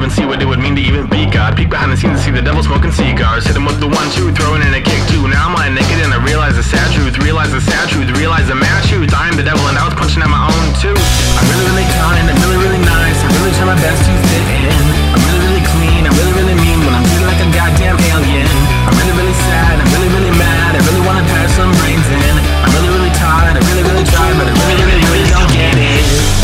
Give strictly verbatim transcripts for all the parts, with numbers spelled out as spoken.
and see what it would mean to even be God. Peek behind the scenes and see the devil smoking cigars. Hit him with the one two, throwing in a kick two. Now I'm lying naked and I realize the sad truth. Realize the sad truth, realize the mad truth. I am the devil and I was punching at my own too. I'm really really kind, I'm really really nice. I really try my best to fit in. I'm really really clean, I'm really really mean when I'm treated like a goddamn alien. I'm really really sad, I'm really really mad. I really wanna pass some brains in. I'm really really tired, I really really try, but I really really really don't get it.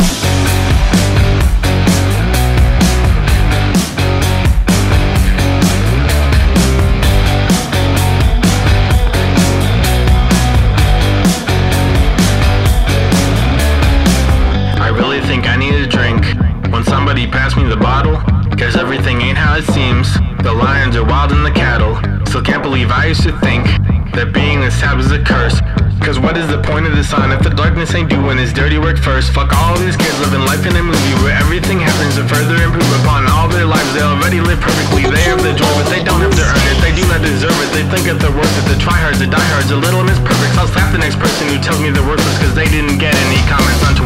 Somebody pass me the bottle, cause everything ain't how it seems. The lions are wild and the cattle. Still can't believe I used to think that being this sad was a curse. Cause what is the point of the sun if the darkness ain't doing its dirty work first? Fuck all these kids living life in a movie where everything happens to further improve upon all their lives. They already live perfectly, they have the joy, but they don't have to earn it. They do not deserve it, they think that they're worth it. The tryhards, the diehards, the little misperfects. I'll slap the next person who tells me they're worthless cause they didn't get any comments on Twitter.